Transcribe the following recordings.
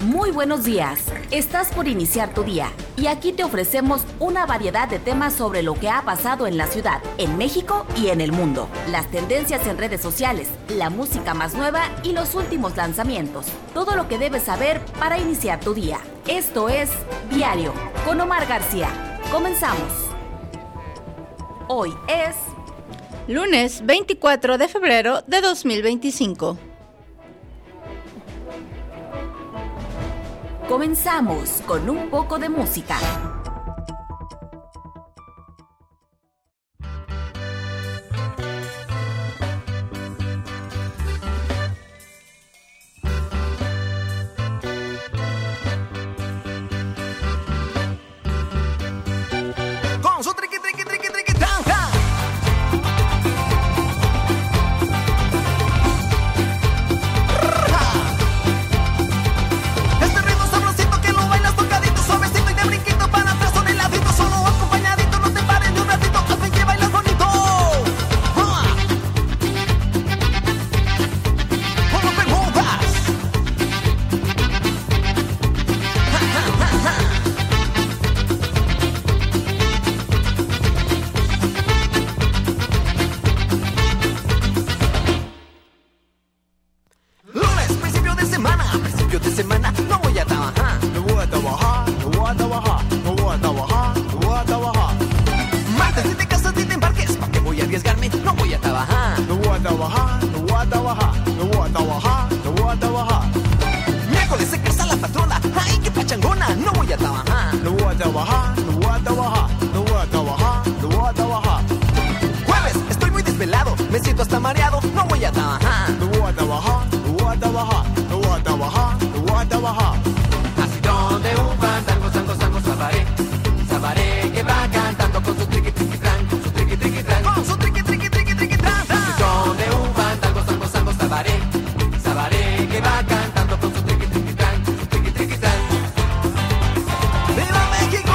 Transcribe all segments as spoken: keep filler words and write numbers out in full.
Muy buenos días. Estás por iniciar tu día y aquí te ofrecemos una variedad de temas sobre lo que ha pasado en la ciudad, en México y en el mundo. Las tendencias en redes sociales, la música más nueva y los últimos lanzamientos. Todo lo que debes saber para iniciar tu día. Esto es Diario con Omar García. Comenzamos. Hoy es lunes veinticuatro de febrero de dos mil veinticinco. Comenzamos con un poco de música. Con su triqui triqui triqui triqui tanja. Este ritmo sabrosito que lo bailas tocadito, suavecito y de brinquito para atrás son heladitos, solo acompañadito, no te pares de un ratito, hazme que bailas bonito. ¡Ah! ¿Cómo te muevas? ¡Ja, ja, ja, ja! Lunes, principio de semana, principio de semana, no voy a trabajar. No voy a trabajar, no voy a trabajar, no voy a trabajar, no voy a trabajar. Martes, si te casas y te embarques, ¿para qué voy a arriesgarme? No voy a trabajar. No voy a trabajar, no voy a trabajar, no voy a trabajar, no voy a trabajar. Miércoles se casa la patrona, ay, qué pachangona, no voy a trabajar. No voy a trabajar, no voy a trabajar, no voy a trabajar, no voy a trabajar. Jueves, estoy muy desvelado, me siento hasta mareado, no voy a trabajar. No voy a trabajar, no voy a trabajar, no voy a trabajar, no voy a trabajar. Así donde un fandango, sango, sango, sabaré, sabaré que va cantando con su triqui, triqui, tran, con su triqui, triqui, tran, con su triqui, triqui, triqui, triqui, tran, tran. Así donde un fandango, sango, sango, sabaré, sabaré que va cantando con su triqui, triqui, tran, con su triqui, triqui, tran. ¡Viva México!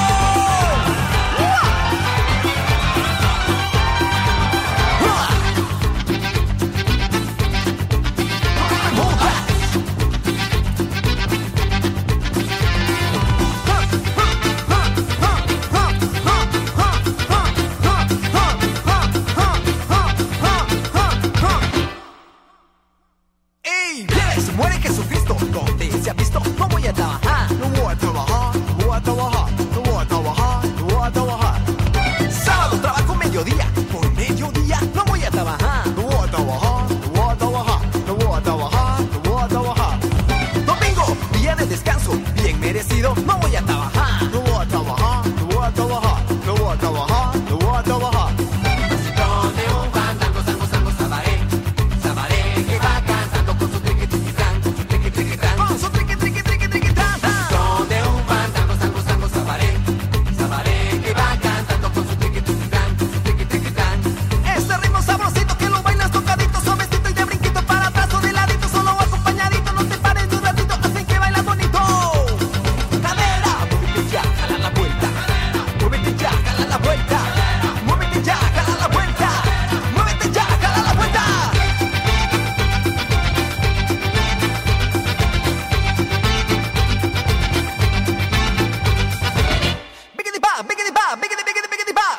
¡Ey! ¡Se muere Jesucristo! ¿Dónde se ha visto? No voy a trabajar. No voy a trabajar, no voy a trabajar, no voy a trabajar, no voy a trabajar. Sábado trabajo mediodía. Por mediodía no voy a trabajar. No voy a trabajar, no voy a trabajar, no voy a trabajar, no voy a trabajar. Domingo, día de descanso, bien merecido. No voy a trabajar. No voy a trabajar, no voy a trabajar, no voy a trabajar, no voy a trabajar. Así donde un fandango, sango, sango, sabaré, sabaré que va cantando con su triqui, triqui, tran, con su triqui, triqui, tran, con su triqui, triqui, triqui, triqui, tran, tran. Así donde un fandango, sango, sango, sabaré, sabaré que va cantando con su triqui, triqui, tran, con su triqui, triqui, tran. Este ritmo sabrosito que lo bailas tocadito, suavecito y de brinquito para atrás o de ladito, solo acompañadito, no te pares de un ratito, hacen que bailas bonito. Cadera, muévete ya, jala la vuelta. Muévete ya, jala la vuelta. Muévete ya, jala la vuelta. Muévete ya, jala la vuelta. Biggity ba, biggity ba, biggity, biggity, biggity ba.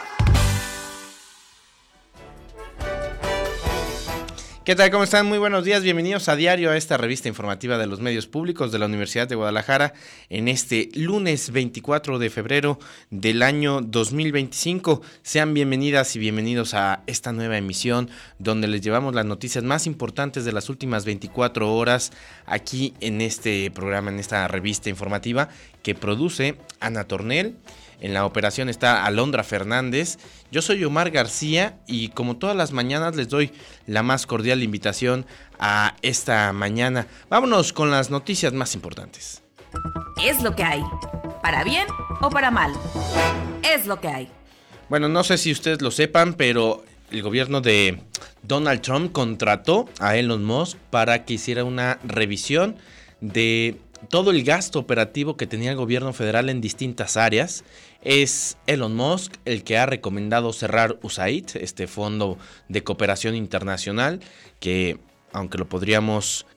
¿Qué tal? ¿Cómo están? Muy buenos días, bienvenidos a Diario, a esta revista informativa de los medios públicos de la Universidad de Guadalajara en este lunes veinticuatro de febrero del año dos mil veinticinco. Sean bienvenidas y bienvenidos a esta nueva emisión donde les llevamos las noticias más importantes de las últimas veinticuatro horas aquí en este programa, en esta revista informativa que produce Ana Tornel. En la operación está Alondra Fernández. Yo soy Omar García y como todas las mañanas les doy la más cordial invitación a esta mañana. Vámonos con las noticias más importantes. Es lo que hay. Para bien o para mal. Es lo que hay. Bueno, no sé si ustedes lo sepan, pero el gobierno de Donald Trump contrató a Elon Musk para que hiciera una revisión de todo el gasto operativo que tenía el gobierno federal en distintas áreas. Es Elon Musk el que ha recomendado cerrar U S A I D, este fondo de cooperación internacional, que aunque lo podríamos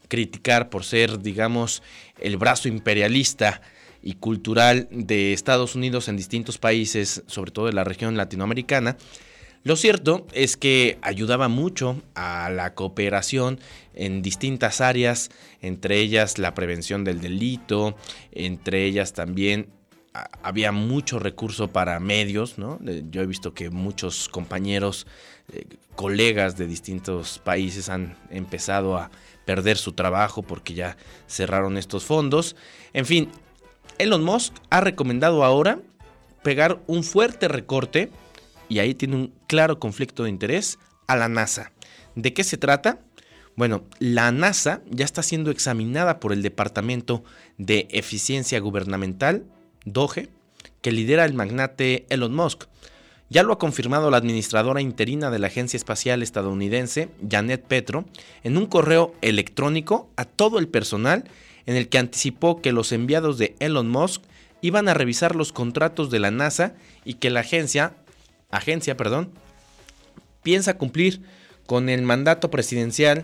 criticar por ser, digamos, el brazo imperialista y cultural de Estados Unidos en distintos países, sobre todo de la región latinoamericana. Lo cierto es que ayudaba mucho a la cooperación en distintas áreas, entre ellas la prevención del delito, entre ellas también a, había mucho recurso para medios, ¿no? Yo he visto que muchos compañeros, eh, colegas de distintos países han empezado a perder su trabajo porque ya cerraron estos fondos. En fin, Elon Musk ha recomendado ahora pegar un fuerte recorte, y ahí tiene un claro conflicto de interés, a la NASA. ¿De qué se trata? Bueno, la NASA ya está siendo examinada por el Departamento de Eficiencia Gubernamental, D O G E, que lidera el magnate Elon Musk. Ya lo ha confirmado la administradora interina de la Agencia Espacial Estadounidense, Janet Petro, en un correo electrónico a todo el personal en el que anticipó que los enviados de Elon Musk iban a revisar los contratos de la NASA y que la agencia, agencia, perdón, piensa cumplir con el mandato presidencial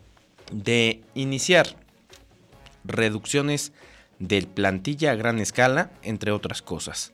de iniciar reducciones de plantilla a gran escala, entre otras cosas.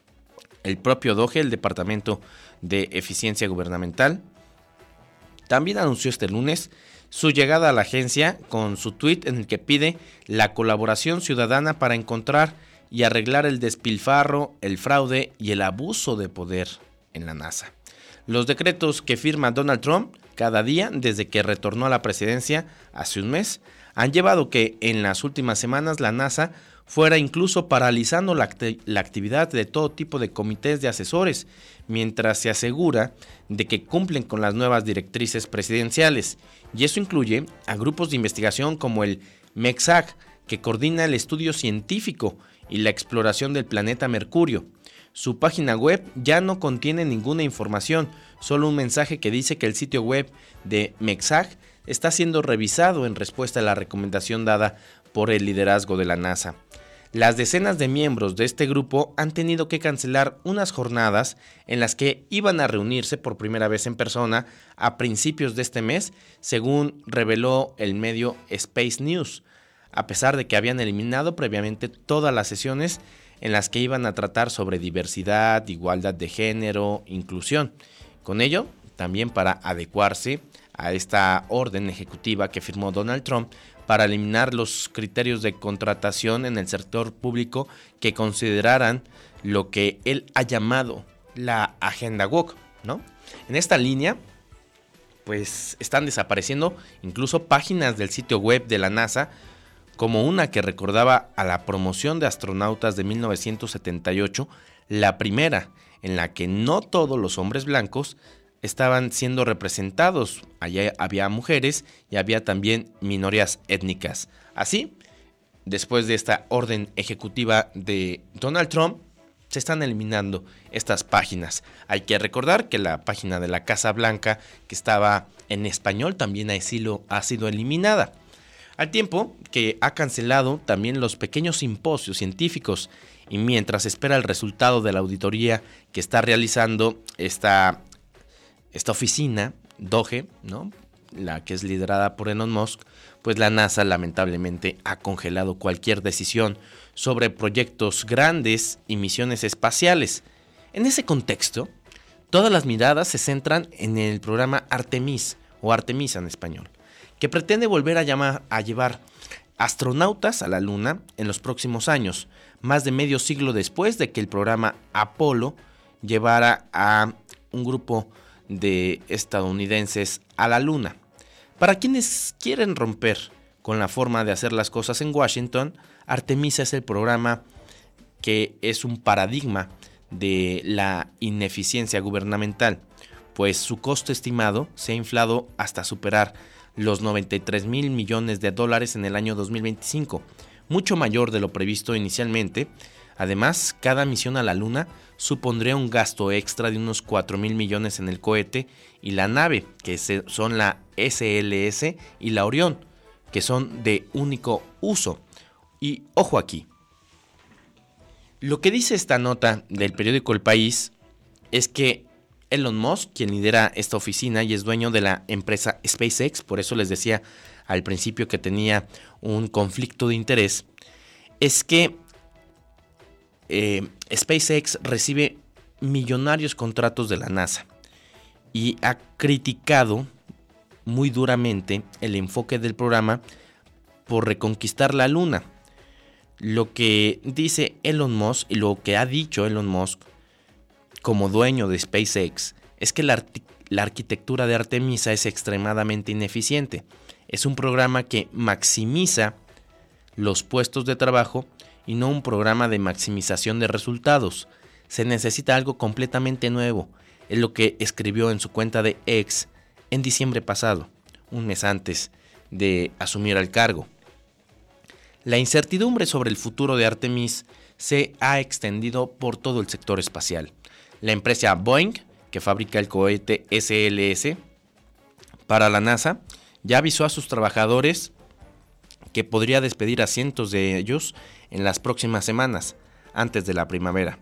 El propio D O G E, el Departamento de Eficiencia Gubernamental, también anunció este lunes su llegada a la agencia con su tuit en el que pide la colaboración ciudadana para encontrar y arreglar el despilfarro, el fraude y el abuso de poder en la NASA. Los decretos que firma Donald Trump cada día desde que retornó a la presidencia hace un mes han llevado que en las últimas semanas la NASA fuera incluso paralizando la, act- la actividad de todo tipo de comités de asesores, mientras se asegura de que cumplen con las nuevas directrices presidenciales. Y eso incluye a grupos de investigación como el MEXAG, que coordina el estudio científico y la exploración del planeta Mercurio. Su página web ya no contiene ninguna información, solo un mensaje que dice que el sitio web de MEXAG está siendo revisado en respuesta a la recomendación dada por el liderazgo de la NASA. Las decenas de miembros de este grupo han tenido que cancelar unas jornadas en las que iban a reunirse por primera vez en persona a principios de este mes, según reveló el medio Space News, a pesar de que habían eliminado previamente todas las sesiones en las que iban a tratar sobre diversidad, igualdad de género, inclusión. Con ello, también para adecuarse a esta orden ejecutiva que firmó Donald Trump para eliminar los criterios de contratación en el sector público que consideraran lo que él ha llamado la agenda woke, ¿no? En esta línea, pues están desapareciendo incluso páginas del sitio web de la NASA, como una que recordaba a la promoción de astronautas de mil novecientos setenta y ocho, la primera en la que no todos los hombres blancos estaban siendo representados. Allá había mujeres y había también minorías étnicas. Así, después de esta orden ejecutiva de Donald Trump, se están eliminando estas páginas. Hay que recordar que la página de la Casa Blanca, que estaba en español, también ha sido, ha sido eliminada. Al tiempo que ha cancelado también los pequeños simposios científicos, y mientras espera el resultado de la auditoría que está realizando esta, esta oficina, D O G E, ¿no?, la que es liderada por Elon Musk, pues la NASA lamentablemente ha congelado cualquier decisión sobre proyectos grandes y misiones espaciales. En ese contexto, todas las miradas se centran en el programa Artemis, o Artemisa en español, que pretende volver a, llamar, a llevar astronautas a la Luna en los próximos años, más de medio siglo después de que el programa Apolo llevara a un grupo de estadounidenses a la Luna. Para quienes quieren romper con la forma de hacer las cosas en Washington, Artemisa es el programa que es un paradigma de la ineficiencia gubernamental, pues su costo estimado se ha inflado hasta superar los noventa y tres mil millones de dólares en el año dos mil veinticinco, mucho mayor de lo previsto inicialmente. Además, cada misión a la Luna supondría un gasto extra de unos cuatro mil millones en el cohete y la nave, que son la S L S y la Orión, que son de único uso. Y ojo aquí, lo que dice esta nota del periódico El País es que Elon Musk, quien lidera esta oficina y es dueño de la empresa SpaceX, por eso les decía al principio que tenía un conflicto de interés, es que eh, SpaceX recibe millonarios contratos de la NASA y ha criticado muy duramente el enfoque del programa por reconquistar la Luna. Lo que dice Elon Musk y lo que ha dicho Elon Musk como dueño de SpaceX es que la, arti- la arquitectura de Artemisa es extremadamente ineficiente. Es un programa que maximiza los puestos de trabajo y no un programa de maximización de resultados. Se necesita algo completamente nuevo. Es lo que escribió en su cuenta de X en diciembre pasado, un mes antes de asumir el cargo. La incertidumbre sobre el futuro de Artemis se ha extendido por todo el sector espacial. La empresa Boeing, que fabrica el cohete S L S para la NASA, ya avisó a sus trabajadores que podría despedir a cientos de ellos en las próximas semanas, antes de la primavera.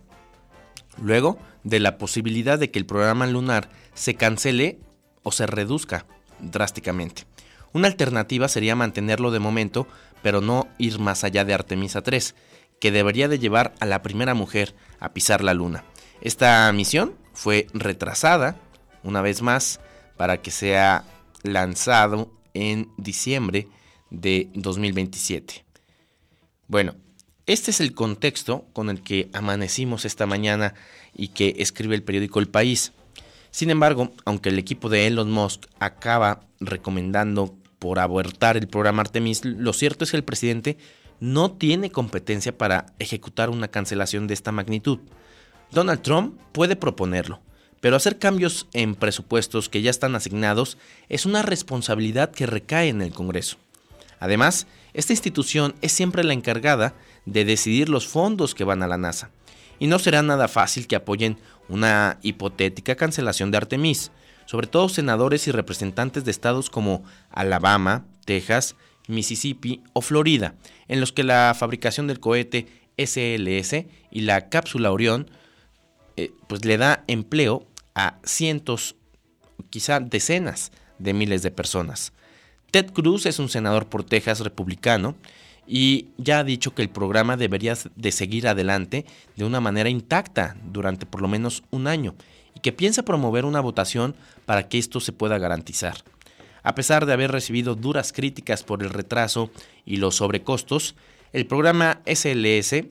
Luego de la posibilidad de que el programa lunar se cancele o se reduzca drásticamente. Una alternativa sería mantenerlo de momento, pero no ir más allá de Artemisa tres, que debería de llevar a la primera mujer a pisar la Luna. Esta misión fue retrasada una vez más para que sea lanzado en diciembre de dos mil veintisiete. Bueno, este es el contexto con el que amanecimos esta mañana y que escribe el periódico El País. Sin embargo, aunque el equipo de Elon Musk acaba recomendando por abortar el programa Artemis, lo cierto es que el presidente no tiene competencia para ejecutar una cancelación de esta magnitud. Donald Trump puede proponerlo, pero hacer cambios en presupuestos que ya están asignados es una responsabilidad que recae en el Congreso. Además, esta institución es siempre la encargada de decidir los fondos que van a la NASA, y no será nada fácil que apoyen una hipotética cancelación de Artemis, sobre todo senadores y representantes de estados como Alabama, Texas, Mississippi o Florida, en los que la fabricación del cohete S L S y la cápsula Orión eh, pues le da empleo a cientos, quizá decenas de miles de personas. Ted Cruz es un senador por Texas republicano y ya ha dicho que el programa debería de seguir adelante de una manera intacta durante por lo menos un año y que piensa promover una votación para que esto se pueda garantizar. A pesar de haber recibido duras críticas por el retraso y los sobrecostos, el programa S L S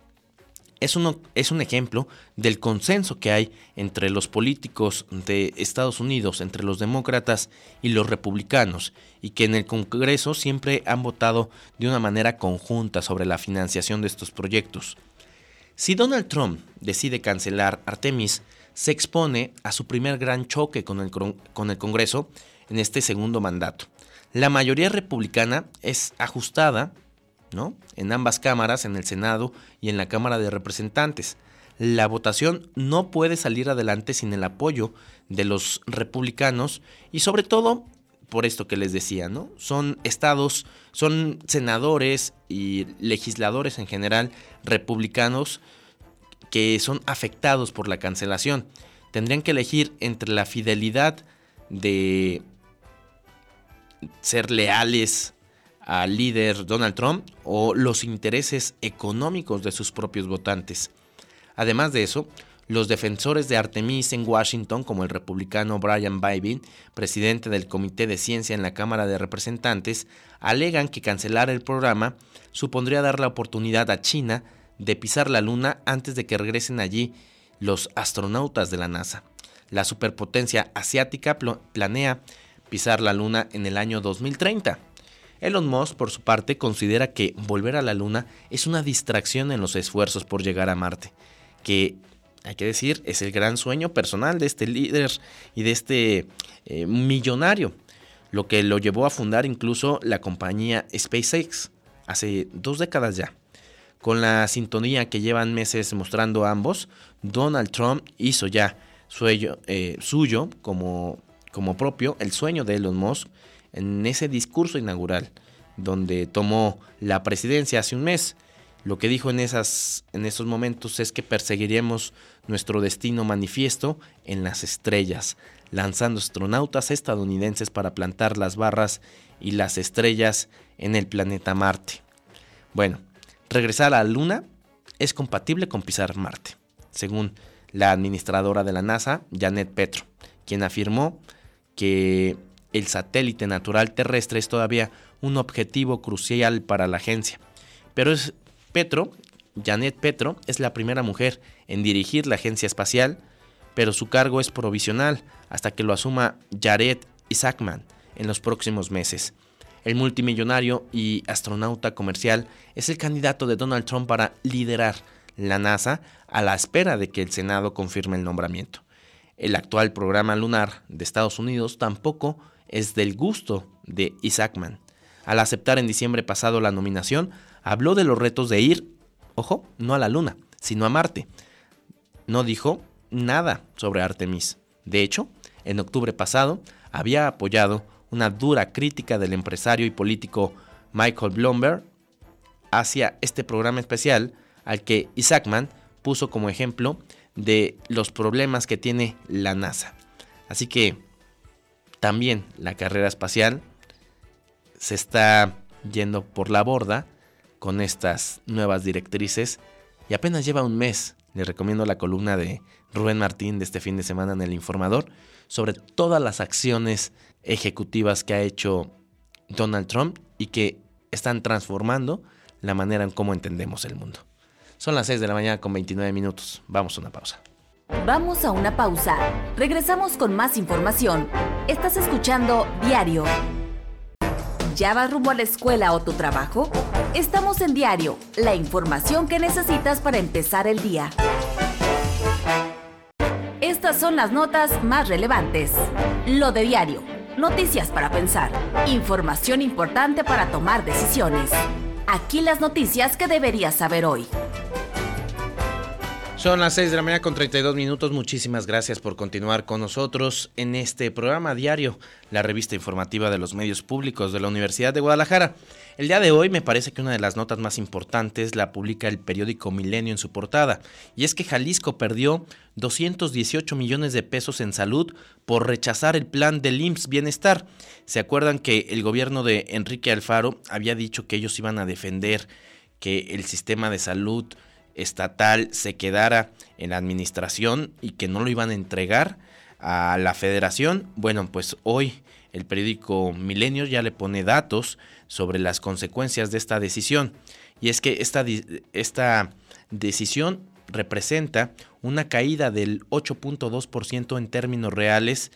es, uno, es un ejemplo del consenso que hay entre los políticos de Estados Unidos, entre los demócratas y los republicanos, y que en el Congreso siempre han votado de una manera conjunta sobre la financiación de estos proyectos. Si Donald Trump decide cancelar Artemis, se expone a su primer gran choque con el, con el Congreso en este segundo mandato. La mayoría republicana es ajustada, ¿no?, en ambas cámaras, en el Senado y en la Cámara de Representantes. La votación no puede salir adelante sin el apoyo de los republicanos y sobre todo por esto que les decía, ¿no? Son estados, son senadores y legisladores en general republicanos que son afectados por la cancelación. Tendrían que elegir entre la fidelidad de ser leales al líder Donald Trump o los intereses económicos de sus propios votantes. Además de eso, los defensores de Artemis en Washington, como el republicano Brian Biden, presidente del Comité de Ciencia en la Cámara de Representantes, alegan que cancelar el programa supondría dar la oportunidad a China de pisar la Luna antes de que regresen allí los astronautas de la NASA. La superpotencia asiática pl- planea pisar la Luna en el año dos mil treinta. Elon Musk, por su parte, considera que volver a la Luna es una distracción en los esfuerzos por llegar a Marte, que, hay que decir, es el gran sueño personal de este líder y de este eh, millonario, lo que lo llevó a fundar incluso la compañía SpaceX hace dos décadas ya. Con la sintonía que llevan meses mostrando ambos, Donald Trump hizo ya suyo, eh, suyo como, como propio el sueño de Elon Musk en ese discurso inaugural, donde tomó la presidencia hace un mes Lo que dijo en, esas, en esos momentos es que perseguiremos nuestro destino manifiesto en las estrellas, lanzando astronautas estadounidenses para plantar las barras y las estrellas en el planeta Marte. Bueno, regresar a la Luna es compatible con pisar Marte, según la administradora de la NASA, Janet Petro, quien afirmó que el satélite natural terrestre es todavía un objetivo crucial para la agencia. Pero es Petro, Janet Petro, es la primera mujer en dirigir la agencia espacial, pero su cargo es provisional hasta que lo asuma Jared Isaacman en los próximos meses. El multimillonario y astronauta comercial es el candidato de Donald Trump para liderar la NASA a la espera de que el Senado confirme el nombramiento. El actual programa lunar de Estados Unidos tampoco es del gusto de Isaacman. Al aceptar en diciembre pasado la nominación, habló de los retos de ir, ojo, no a la Luna, sino a Marte. No dijo nada sobre Artemis. De hecho, en octubre pasado, había apoyado una dura crítica del empresario y político Michael Bloomberg hacia este programa especial al que Isaacman puso como ejemplo de los problemas que tiene la NASA. Así que también la carrera espacial se está yendo por la borda con estas nuevas directrices y apenas lleva un mes. Les recomiendo la columna de Rubén Martín de este fin de semana en El Informador sobre todas las acciones ejecutivas que ha hecho Donald Trump y que están transformando la manera en cómo entendemos el mundo. Son las seis de la mañana con veintinueve minutos. Vamos a una pausa. Vamos a una pausa. Regresamos con más información. Estás escuchando Diario. ¿Ya vas rumbo a la escuela o tu trabajo? Estamos en Diario, la información que necesitas para empezar el día. Estas son las notas más relevantes. Lo de Diario. Noticias para pensar. Información importante para tomar decisiones. Aquí las noticias que deberías saber hoy. Son las seis de la mañana con treinta y dos minutos. Muchísimas gracias por continuar con nosotros en este programa Diario, la revista informativa de los medios públicos de la Universidad de Guadalajara. El día de hoy me parece que una de las notas más importantes la publica el periódico Milenio en su portada, y es que Jalisco perdió doscientos dieciocho millones de pesos en salud por rechazar el plan del I M S S Bienestar. ¿Se acuerdan que el gobierno de Enrique Alfaro había dicho que ellos iban a defender que el sistema de salud estatal se quedara en la administración y que no lo iban a entregar a la federación? Bueno, pues hoy el periódico Milenio ya le pone datos sobre las consecuencias de esta decisión, y es que esta, esta decisión representa una caída del ocho punto dos por ciento en términos reales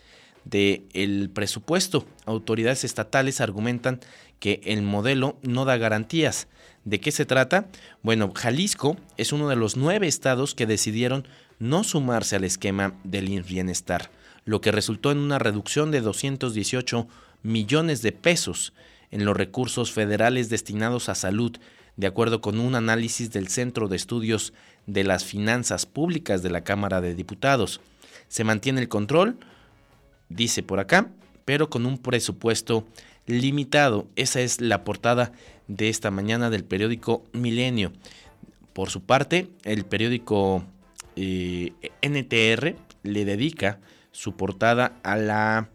del presupuesto. Autoridades estatales argumentan que el modelo no da garantías. ¿De qué se trata? Bueno, Jalisco es uno de los nueve estados que decidieron no sumarse al esquema del I M S S Bienestar, lo que resultó en una reducción de doscientos dieciocho millones de pesos en los recursos federales destinados a salud, de acuerdo con un análisis del Centro de Estudios de las Finanzas Públicas de la Cámara de Diputados. Se mantiene el control, dice por acá, pero con un presupuesto limitado. Esa es la portada de esta mañana del periódico Milenio. Por su parte, el periódico eh, N T R le dedica su portada a la,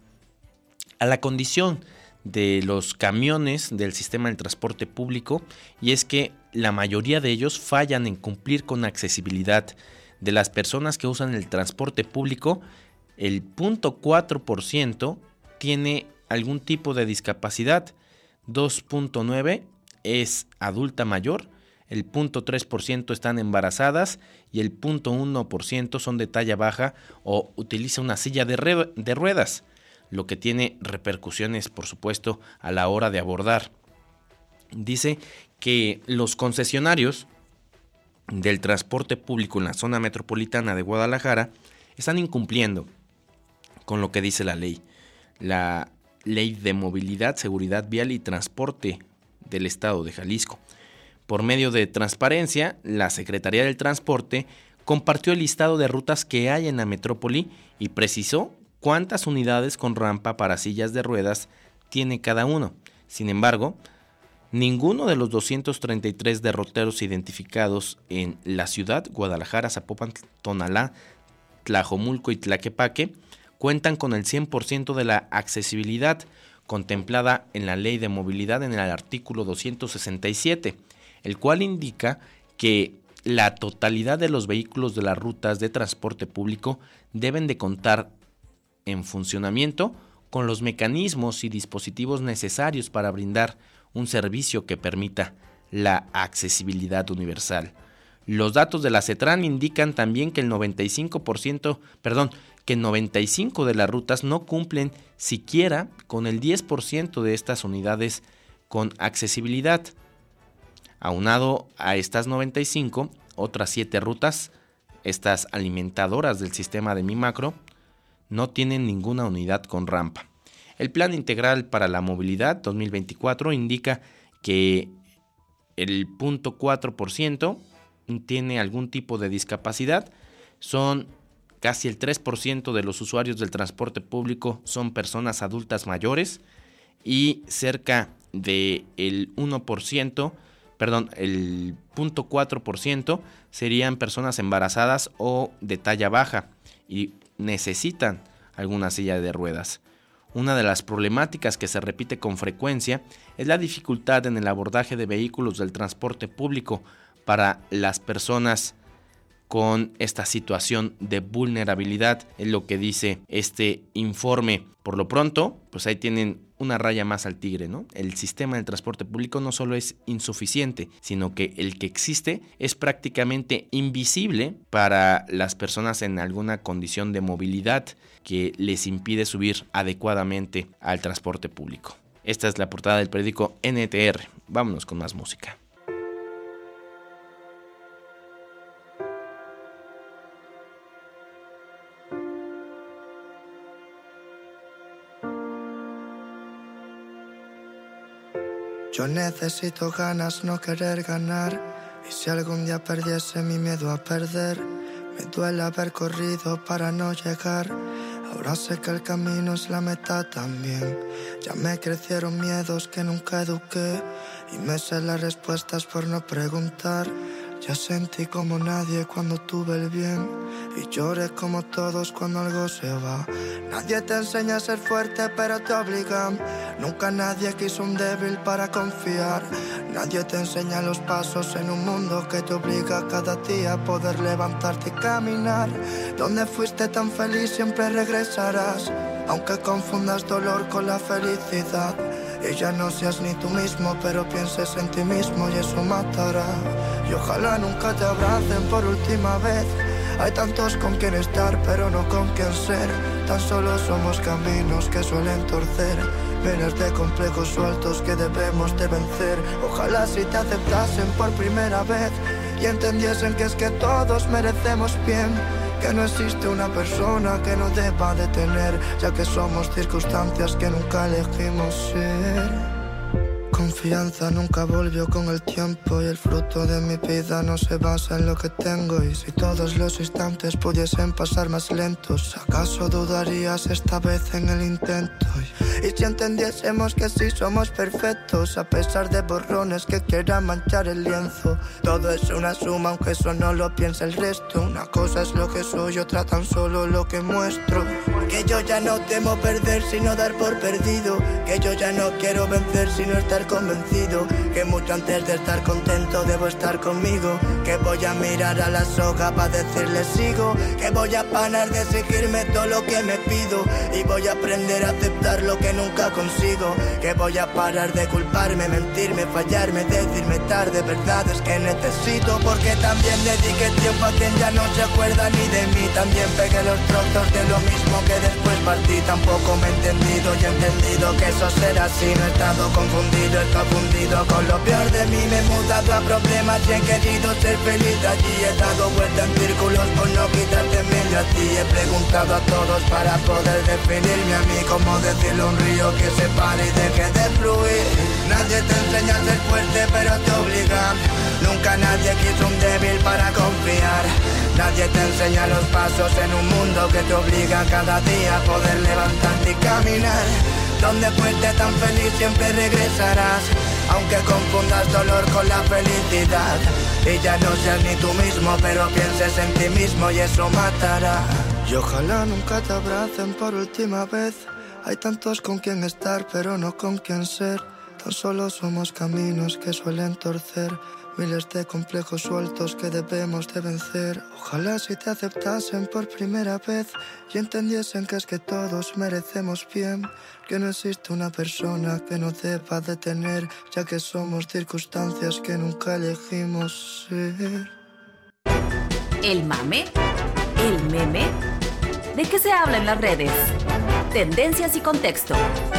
a la condición de los camiones del sistema del transporte público, y es que la mayoría de ellos fallan en cumplir con la accesibilidad de las personas que usan el transporte público. El cero punto cuatro por ciento tiene algún tipo de discapacidad, dos punto nueve por ciento es adulta mayor, el cero punto tres por ciento están embarazadas y el cero punto uno por ciento son de talla baja o utiliza una silla de, re- de ruedas, lo que tiene repercusiones, por supuesto, a la hora de abordar. Dice que los concesionarios del transporte público en la zona metropolitana de Guadalajara están incumpliendo con lo que dice la ley. La Ley de Movilidad, Seguridad Vial y Transporte del Estado de Jalisco. Por medio de transparencia, la Secretaría del Transporte compartió el listado de rutas que hay en la metrópoli y precisó cuántas unidades con rampa para sillas de ruedas tiene cada uno. Sin embargo, ninguno de los doscientos treinta y tres derroteros identificados en la ciudad, Guadalajara, Zapopan, Tonalá, Tlajomulco y Tlaquepaque, cuentan con el cien por ciento de la accesibilidad contemplada en la Ley de Movilidad en el artículo doscientos sesenta y siete, el cual indica que la totalidad de los vehículos de las rutas de transporte público deben de contar en funcionamiento con los mecanismos y dispositivos necesarios para brindar un servicio que permita la accesibilidad universal. Los datos de la CETRAN indican también que el noventa y cinco por ciento, perdón, que noventa y cinco de las rutas no cumplen siquiera con el diez por ciento de estas unidades con accesibilidad. Aunado a estas noventa y cinco, otras siete rutas, estas alimentadoras del sistema de Mi Macro, no tienen ninguna unidad con rampa. El Plan Integral para la Movilidad dos mil veinticuatro indica que el cero punto cuatro por ciento tiene algún tipo de discapacidad. Son casi el tres por ciento de los usuarios del transporte público son personas adultas mayores y cerca del uno por ciento, perdón, el cero punto cuatro por ciento serían personas embarazadas o de talla baja y necesitan alguna silla de ruedas. Una de las problemáticas que se repite con frecuencia es la dificultad en el abordaje de vehículos del transporte público para las personas con esta situación de vulnerabilidad, es lo que dice este informe. Por lo pronto, pues ahí tienen una raya más al tigre, ¿no? El sistema del transporte público no solo es insuficiente, sino que el que existe es prácticamente invisible para las personas en alguna condición de movilidad que les impide subir adecuadamente al transporte público. Esta es la portada del periódico N T R. Vámonos con más música. Yo necesito ganas, no querer ganar. Y si algún día perdiese mi miedo a perder, me duele haber corrido para no llegar. Ahora sé que el camino es la meta también. Ya me crecieron miedos que nunca eduqué y me sé las respuestas por no preguntar. Ya sentí como nadie cuando tuve el bien y lloré como todos cuando algo se va. Nadie te enseña a ser fuerte pero te obligan. Nunca nadie quiso un débil para confiar. Nadie te enseña los pasos en un mundo que te obliga cada día a poder levantarte y caminar. Donde fuiste tan feliz siempre regresarás, aunque confundas dolor con la felicidad. Y ya no seas ni tú mismo, pero pienses en ti mismo y eso matará. Y ojalá nunca te abracen por última vez. Hay tantos con quien estar, pero no con quien ser. Tan solo somos caminos que suelen torcer, miles de complejos sueltos que debemos de vencer. Ojalá si te aceptasen por primera vez y entendiesen que es que todos merecemos bien, que no existe una persona que nos deba detener, ya que somos circunstancias que nunca elegimos ser. Confianza nunca volvió con el tiempo y el fruto de mi vida no se basa en lo que tengo. Y si todos los instantes pudiesen pasar más lentos, ¿acaso dudarías esta vez en el intento? Y si entendiésemos que sí somos perfectos, a pesar de borrones que quieran manchar el lienzo, todo es una suma aunque eso no lo piensa el resto. Una cosa es lo que soy, otra tan solo lo que muestro. Que yo ya no temo perder sino dar por perdido, que yo ya no quiero vencer sino estar convencido, que mucho antes de estar contento debo estar conmigo, que voy a mirar a la soga para decirle sigo, que voy a parar de exigirme todo lo que me pido y voy a aprender a aceptar lo que nunca consigo, que voy a parar de culparme, mentirme, fallarme, decirme tarde verdades que necesito, porque también dediqué tiempo a quien ya no se acuerda ni de mí, también pegué los trozos de lo mismo que después partí, tampoco me he entendido y he entendido que eso será así, no he estado confundido, he estado fundido con lo peor de mí, me he mudado a problemas y he querido ser feliz allí, he dado vuelta en círculos por no quitarte medio a ti, he preguntado a todos para poder definirme a mí, como decirle a un río que se pare y deje de fluir. Nadie te enseña a ser fuerte pero te obligan, nunca nadie quiso un débil para confiar. Nadie te enseña los pasos en un mundo que te obliga cada día a poder levantarte y caminar. donde fuiste tan feliz siempre regresarás, aunque confundas dolor con la felicidad. Y ya no seas ni tú mismo, pero pienses en ti mismo y eso matará. Y ojalá nunca te abracen por última vez. Hay tantos con quien estar, pero no con quien ser. Tan solo somos caminos que suelen torcer, miles de complejos sueltos que debemos de vencer. Ojalá si te aceptasen por primera vez y entendiesen que es que todos merecemos bien, que no existe una persona que no deba de tener, ya que somos circunstancias que nunca elegimos ser. ¿El mame? ¿El meme? ¿De qué se habla en las redes? Tendencias y contexto.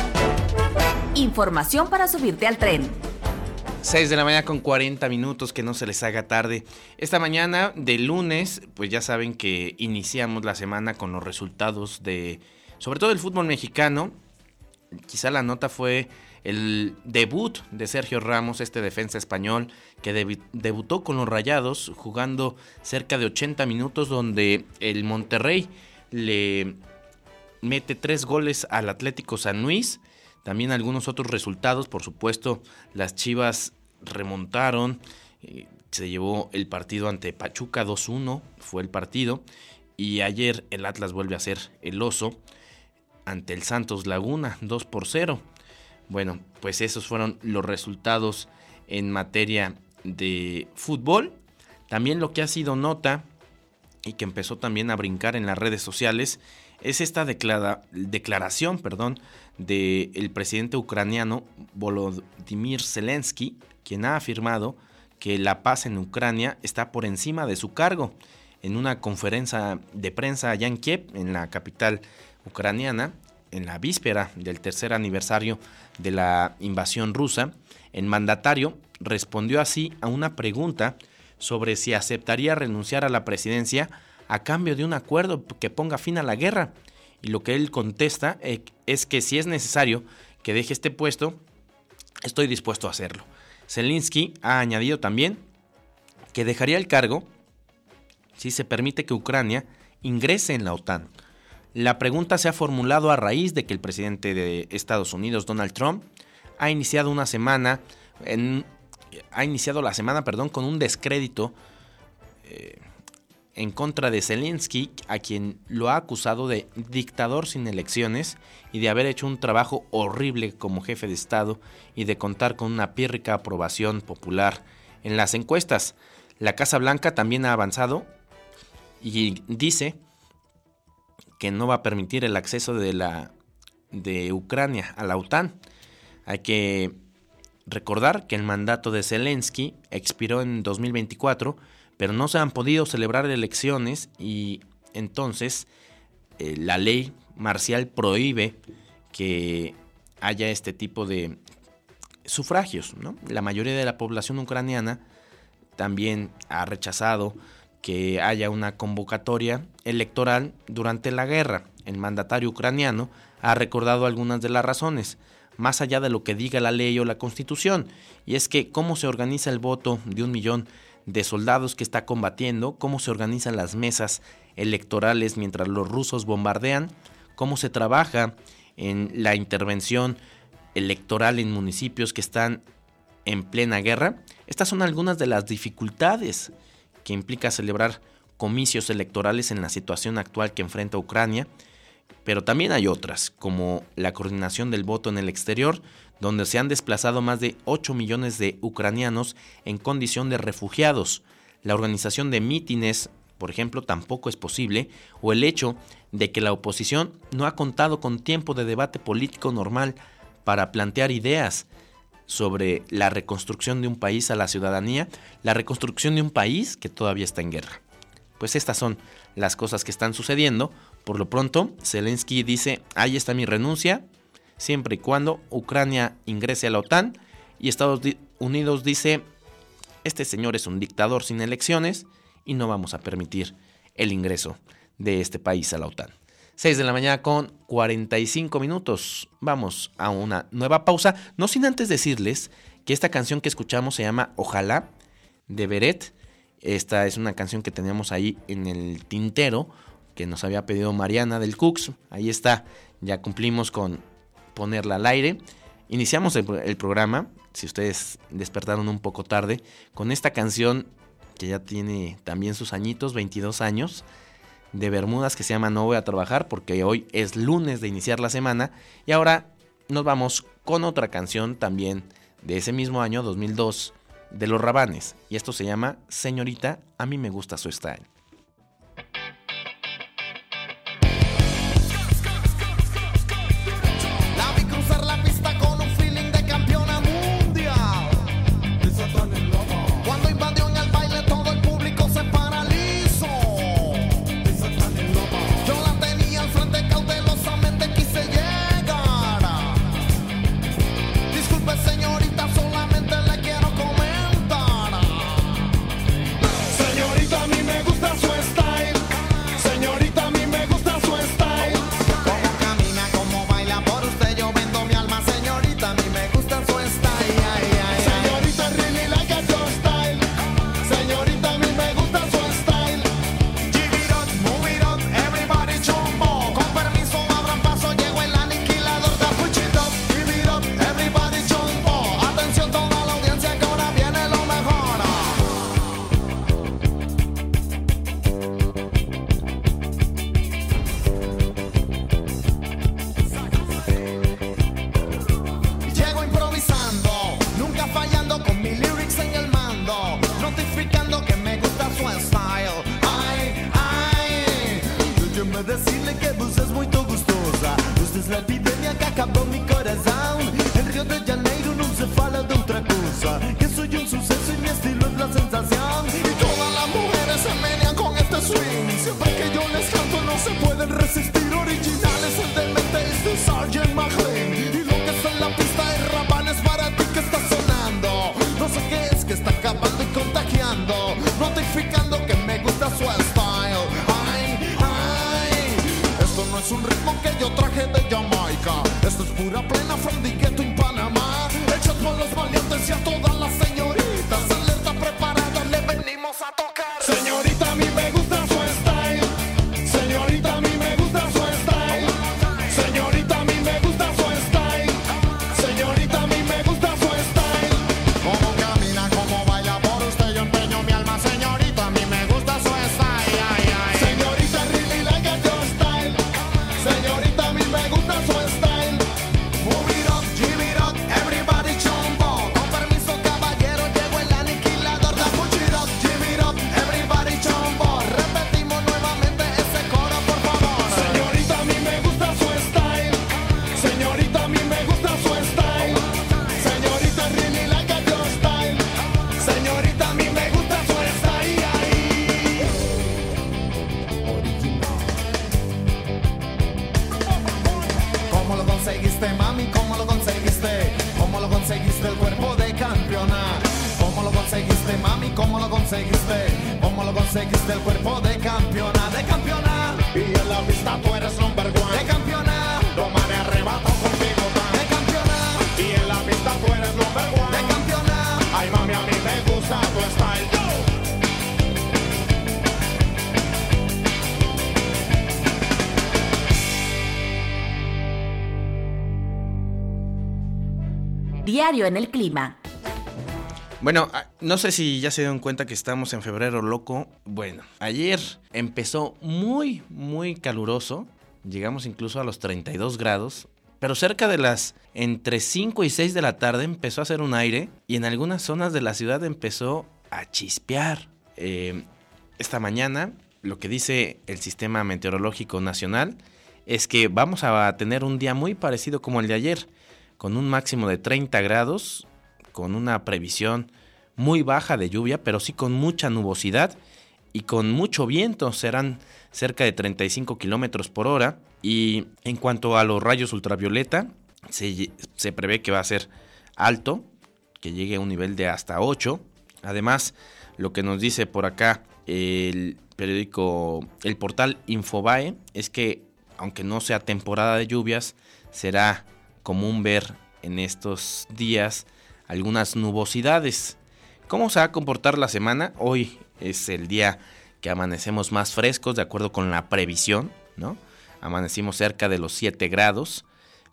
Información para subirte al tren. seis de la mañana con cuarenta minutos, que no se les haga tarde. Esta mañana de lunes, pues ya saben que iniciamos la semana con los resultados de, sobre todo el fútbol mexicano. Quizá la nota fue el debut de Sergio Ramos, este defensa español, que debi- debutó con los Rayados jugando cerca de ochenta minutos, donde el Monterrey le mete tres goles al Atlético San Luis. También algunos otros resultados, por supuesto, las Chivas remontaron, eh, se llevó el partido ante Pachuca dos uno, fue el partido, y ayer el Atlas vuelve a ser el oso ante el Santos Laguna, dos por cero. Bueno, pues esos fueron los resultados en materia de fútbol. También lo que ha sido nota y que empezó también a brincar en las redes sociales es esta declara- declaración, perdón, del presidente ucraniano Volodymyr Zelensky, quien ha afirmado que la paz en Ucrania está por encima de su cargo. En una conferencia de prensa allá en Kiev, en la capital ucraniana, en la víspera del tercer aniversario de la invasión rusa, el mandatario respondió así a una pregunta sobre si aceptaría renunciar a la presidencia a cambio de un acuerdo que ponga fin a la guerra. Y lo que él contesta es que si es necesario que deje este puesto, estoy dispuesto a hacerlo. Zelensky ha añadido también que dejaría el cargo si se permite que Ucrania ingrese en la OTAN. La pregunta se ha formulado a raíz de que el presidente de Estados Unidos, Donald Trump, ha iniciado una semana, en, ha iniciado la semana, perdón, con un descrédito eh, en contra de Zelensky, a quien lo ha acusado de dictador sin elecciones y de haber hecho un trabajo horrible como jefe de Estado y de contar con una pírrica aprobación popular en las encuestas. La Casa Blanca también ha avanzado y dice que no va a permitir el acceso de la de Ucrania a la OTAN. Hay que recordar que el mandato de Zelensky expiró en dos mil veinticuatro, pero no se han podido celebrar elecciones y entonces eh, la ley marcial prohíbe que haya este tipo de sufragios, ¿no? La mayoría de la población ucraniana también ha rechazado que haya una convocatoria electoral durante la guerra. El mandatario ucraniano ha recordado algunas de las razones, más allá de lo que diga la ley o la constitución, y es que cómo se organiza el voto de un millón de soldados que está combatiendo, cómo se organizan las mesas electorales mientras los rusos bombardean, cómo se trabaja en la intervención electoral en municipios que están en plena guerra. Estas son algunas de las dificultades que implica celebrar comicios electorales en la situación actual que enfrenta Ucrania, pero también hay otras, como la coordinación del voto en el exterior, donde se han desplazado más de ocho millones de ucranianos en condición de refugiados. La organización de mítines, por ejemplo, tampoco es posible, o el hecho de que la oposición no ha contado con tiempo de debate político normal para plantear ideas sobre la reconstrucción de un país a la ciudadanía, la reconstrucción de un país que todavía está en guerra. Pues estas son las cosas que están sucediendo. Por lo pronto, Zelensky dice, ahí está mi renuncia, siempre y cuando Ucrania ingrese a la OTAN, y Estados Unidos dice, este señor es un dictador sin elecciones y no vamos a permitir el ingreso de este país a la OTAN. seis de la mañana con cuarenta y cinco minutos. Vamos a una nueva pausa. No sin antes decirles que esta canción que escuchamos se llama Ojalá, de Beret. Esta es una canción que teníamos ahí en el tintero, que nos había pedido Mariana del Cux. Ahí está, ya cumplimos con, ponerla al aire. Iniciamos el, el programa, si ustedes despertaron un poco tarde, con esta canción que ya tiene también sus añitos, veintidós años, de Bermudas, que se llama No Voy a Trabajar, porque hoy es lunes de iniciar la semana. Y ahora nos vamos con otra canción también de ese mismo año, dos mil dos, de Los Rabanes. Y esto se llama Señorita, a mí me gusta su style. La vi cruzar la pista con un feeling de campeona mundial. Cuando invadió en el baile todo el público se paralizó. Yo la tenía al frente, cautelosamente quise llegar. Disculpe señorita, solamente le quiero comentar. Señorita, a mí me gusta su style. Señorita, a mí me gusta su style. Cómo camina, cómo baila, por usted yo vendo mi alma. Señorita, a mí me gusta su style. Ay, ay, ay. Señorita, really like a your style. Señorita, a mí me gusta su style. Give it up, move it up, everybody chombo. Con permiso, abran paso, llegó el aniquilador de push it up. Give it up, everybody chombo. Atención toda la audiencia que ahora viene lo mejor. Llego improvisando, nunca fallando con mis lyrics en el mando, notificando que me gusta su style. Ay, ay, déjeme decirle que vos es muy gustosa. Usted es la epidemia que acabó mi corazón. En Río de Janeiro no se fala de otra cosa, que soy un suceso y mi estilo es la sensación. Y todas las mujeres se menean con este swing. Siempre que yo les canto no se pueden resistir. Originales, el demente es de Sergeant McLean. Y lo que está en la pista es Rabanes para ti que está sonando. No sé qué es que está acabando y contagiando, notificando que me gusta su style. Ay, ay, esto no es un ritmo que yo traje de Jamaica. Esto es pura plena from the ghetto en Panamá. Hechos por los valientes y a todas las señoritas. Alerta preparada, le venimos a tocar. Señorita, a mí me gusta su style. Señorita, a mí me gusta su style. Señorita, a mí me gusta su style. Señorita, a mí me gusta su style. Cómo camina, cómo baila, por usted yo empeño mi alma. Señorita, a mí me gusta su style. Ay, ay. Señorita, really like a your style. Señorita, a mí me gusta su style. Move it up, give it up, everybody chombo. Con permiso, caballero, llegó el aniquilador. Da push it up, give it up, everybody chombo. Repetimos nuevamente ese coro, por favor. Señorita, a mí me gusta su style. Señorita, a mí me gusta su style. Señorita, really like a your style. Señorita, a mí me gusta su style. ¿Cómo lo conseguiste, mami? ¿Cómo lo conseguiste? ¿Cómo lo conseguiste el cuerpo de campeona? ¿Cómo lo conseguiste, mami? ¿Cómo lo conseguiste? ¿Cómo lo conseguiste el cuerpo de campeona? De campeona. Y en la pista tú eres number one. De campeona. Toma de arrebato contigo, man. De campeona. Y en la pista tú eres number one. De campeona. Ay, mami, a mí me gusta tu style. Go. Diario en el clima. Bueno, no sé si ya se dieron cuenta que estamos en febrero loco. Bueno, ayer empezó muy, muy caluroso. Llegamos incluso a los treinta y dos grados. Pero cerca de las entre cinco y seis de la tarde empezó a hacer un aire. Y en algunas zonas de la ciudad empezó a chispear. Eh, esta mañana, lo que dice el Sistema Meteorológico Nacional es que vamos a tener un día muy parecido como el de ayer, con un máximo de treinta grados, con una previsión muy baja de lluvia, pero sí con mucha nubosidad y con mucho viento. Serán cerca de treinta y cinco kilómetros por hora. Y en cuanto a los rayos ultravioleta, se, se prevé que va a ser alto, que llegue a un nivel de hasta ocho. Además, lo que nos dice por acá el periódico, el portal Infobae, es que aunque no sea temporada de lluvias, será común ver en estos días algunas nubosidades. ¿Cómo se va a comportar la semana? Hoy es el día que amanecemos más frescos, de acuerdo con la previsión, ¿no? Amanecimos cerca de los siete grados,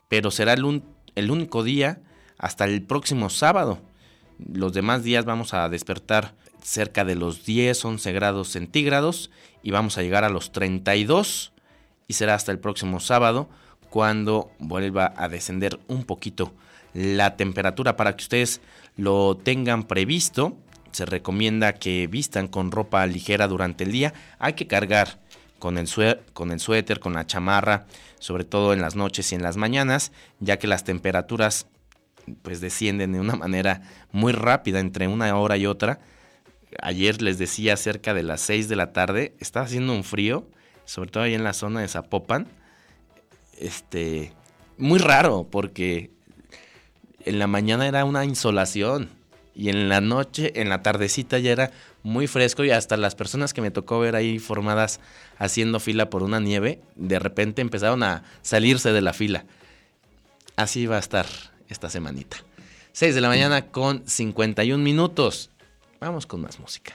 pero será el, un, el único día hasta el próximo sábado. Los demás días vamos a despertar cerca de los diez, once grados centígrados y vamos a llegar a los treinta y dos, y será hasta el próximo sábado cuando vuelva a descender un poquito la temperatura. Para que ustedes lo tengan previsto, se recomienda que vistan con ropa ligera durante el día. Hay que cargar con el, sué- con el suéter, con la chamarra, sobre todo en las noches y en las mañanas, ya que las temperaturas pues descienden de una manera muy rápida entre una hora y otra. Ayer les decía, cerca de las seis de la tarde, estaba haciendo un frío, sobre todo ahí en la zona de Zapopan, este, muy raro, porque en la mañana era una insolación y en la noche, en la tardecita ya era muy fresco, y hasta las personas que me tocó ver ahí formadas haciendo fila por una nieve, de repente empezaron a salirse de la fila. Así va a estar esta semanita. seis de la mañana con cincuenta y un minutos. Vamos con más música.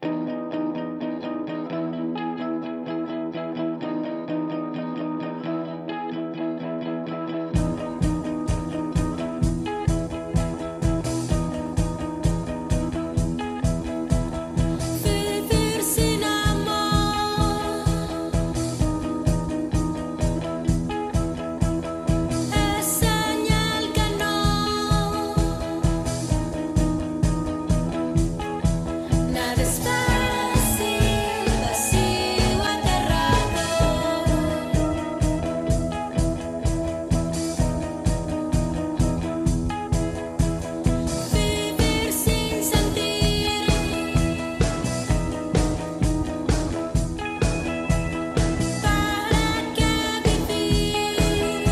Nada es fácil, vacío, aterrador. Vivir sin sentir. ¿Para qué vivir?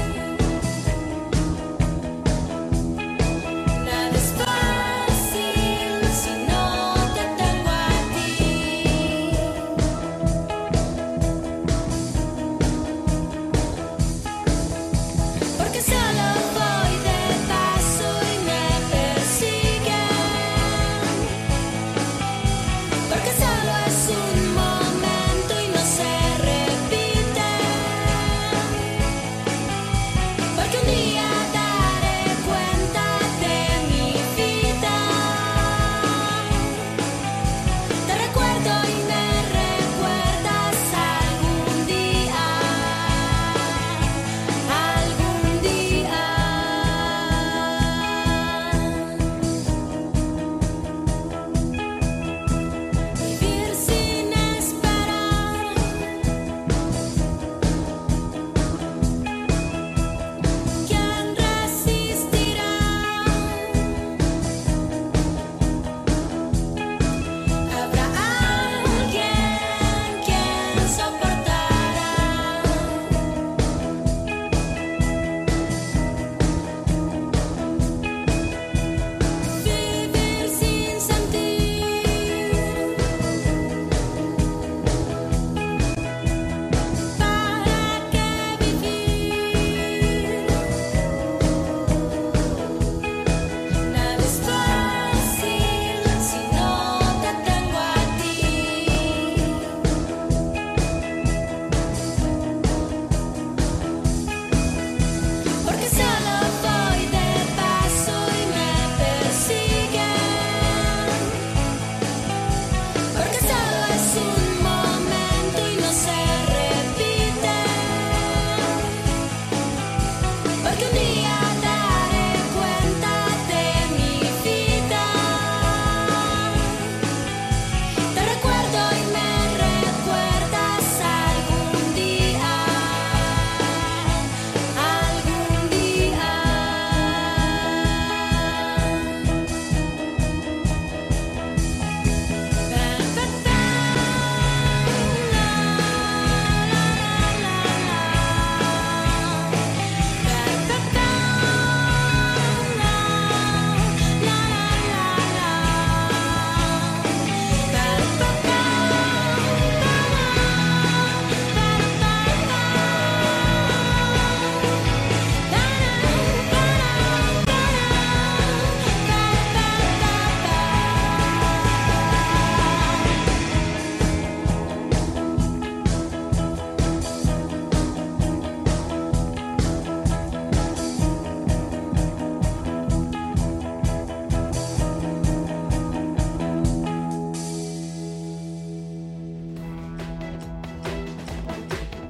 Nada es fácil si no te tengo a ti.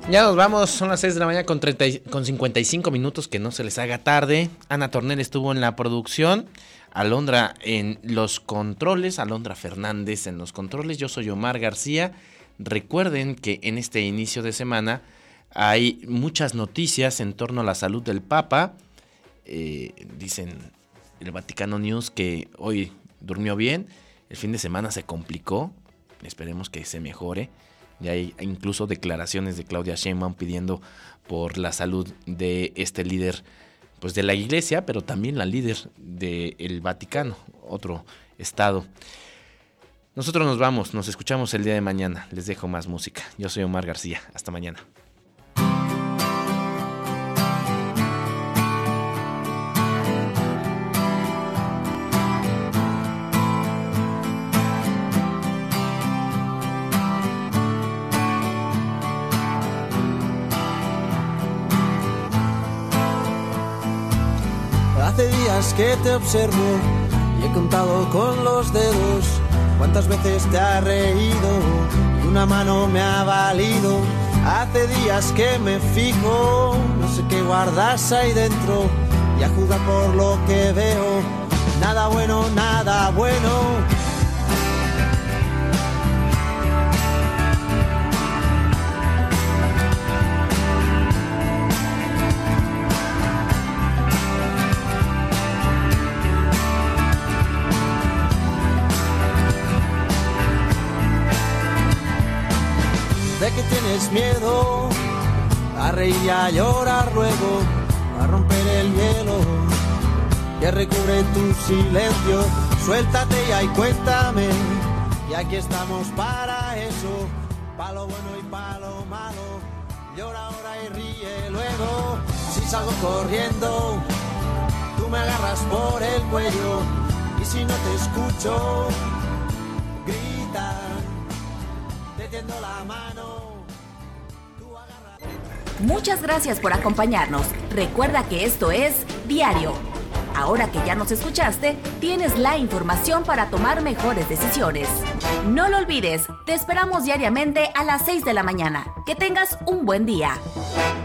Ya nos vamos, son las seis de la mañana con, treinta, con cincuenta y cinco minutos, que no se les haga tarde. Ana Tornel estuvo en la producción, Alondra en los controles, Alondra Fernández en los controles, yo soy Omar García. Recuerden que en este inicio de semana hay muchas noticias en torno a la salud del Papa. Eh, dicen el Vaticano News que hoy durmió bien, el fin de semana se complicó, esperemos que se mejore. Y hay incluso declaraciones de Claudia Sheinbaum pidiendo por la salud de este líder, pues de la Iglesia, pero también la líder del Vaticano, otro estado. Nosotros nos vamos, nos escuchamos el día de mañana. Les dejo más música. Yo soy Omar García. Hasta mañana. Hace días que te observo y he contado con los dedos cuántas veces te has reído y una mano me ha valido. Hace días que me fijo, no sé qué guardas ahí dentro y a juzgar por lo que veo, nada bueno, nada bueno. De que tienes miedo a reír y a llorar luego, a romper el hielo que recubre tu silencio. Suéltate ya y cuéntame, y aquí estamos para eso, pa' lo bueno y pa' lo malo. Llora ahora y ríe luego. Si salgo corriendo, tú me agarras por el cuello, y si no te escucho, grita, te tiendo la mano. Muchas gracias por acompañarnos. Recuerda que esto es Diario. Ahora que ya nos escuchaste, tienes la información para tomar mejores decisiones. No lo olvides, te esperamos diariamente a las seis de la mañana. Que tengas un buen día.